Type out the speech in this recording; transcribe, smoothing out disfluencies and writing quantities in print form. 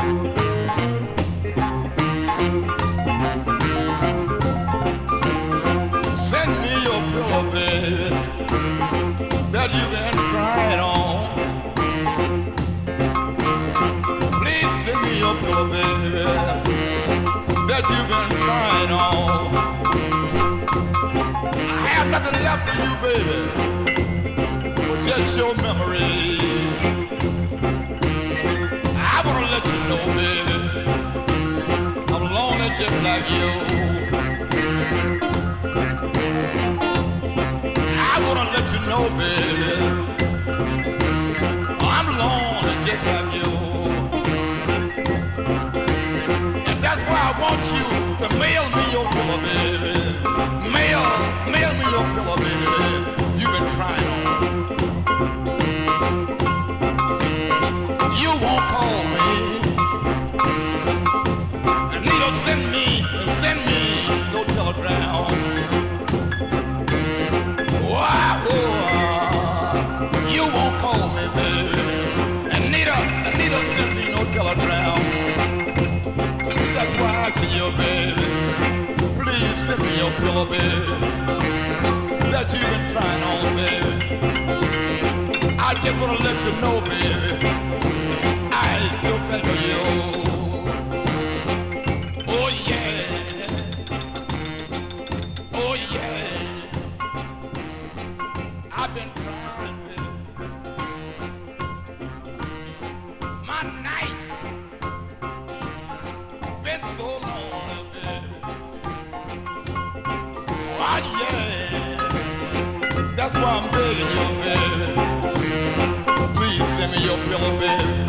Send me your pillow, baby, that you've been crying on. Please send me your pillow, baby, that you've been crying on. I have nothing left for you, baby, but just your memory. I wanna let you know, baby, I'm lonely just like you. I wanna let you know, baby, I'm lonely just like you. And that's why I want you to mail me your pillow, baby. Mail me your pillow, baby. You've been crying on. You won't call me. Anita, send me no telegram. Wow, you won't call me, baby. Anita, send me no telegram. That's why I tell you, baby, please send me your pillow, baby, that you've been trying on, baby. I just wanna let you know, baby, I still think of you. Oh yeah, oh yeah. I've been crying, baby. My night been so long, baby. Oh yeah. That's why I'm begging you, baby. Please send me your pillow, baby.